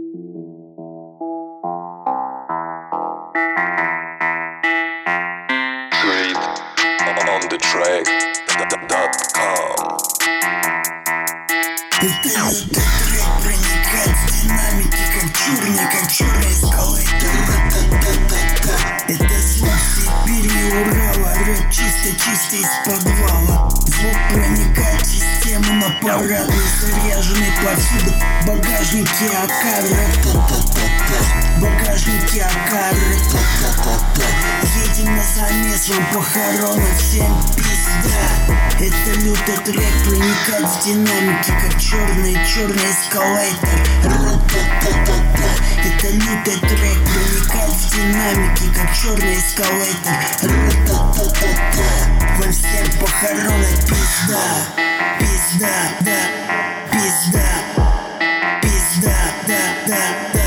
On the track.com. Это лютый трек проникает в динамики, как черный эскалатор. Это звук Сибири, Урала, рэп чисто из подвала. Звук проникает в систему, на парадный, заряженный повсюду. Багажники Акары, багажники Акары. Едем на замес, вам похороны, всем пизда. Это лютый трек проникает в динамики, как черный эскалатор. Это лютый трек проникает в динамики, как черный эскалатор. Вам всем похороны, пизда. Пизда, да, пизда. Пизда, да.